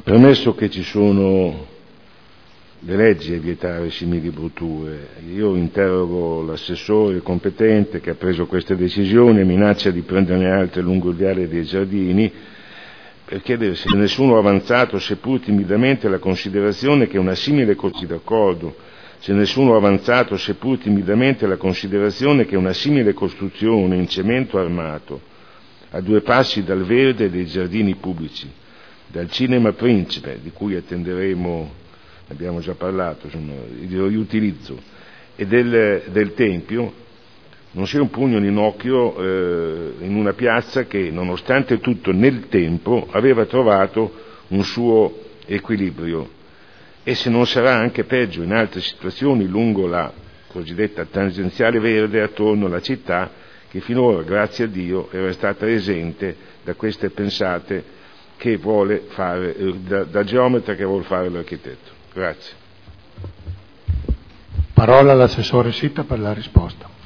Premesso che ci sono le leggi a vietare simili brutture, io interrogo l'assessore competente che ha preso questa decisione e minaccia di prenderne altre lungo il viale dei Giardini, per chiedere se nessuno ha avanzato, seppur timidamente, la considerazione che una simile costruzione in cemento armato a 2 passi dal verde dei giardini pubblici, dal Cinema Principe, di cui attenderemo, abbiamo già parlato, il riutilizzo, e del Tempio, non sia un pugno in occhio in una piazza che, nonostante tutto, nel tempo aveva trovato un suo equilibrio, e se non sarà anche peggio in altre situazioni lungo la cosiddetta tangenziale verde attorno alla città, che finora, grazie a Dio, era stata esente da queste pensate che vuole fare, da geometra che vuole fare l'architetto. Grazie. Parola all'assessore Sitta per la risposta.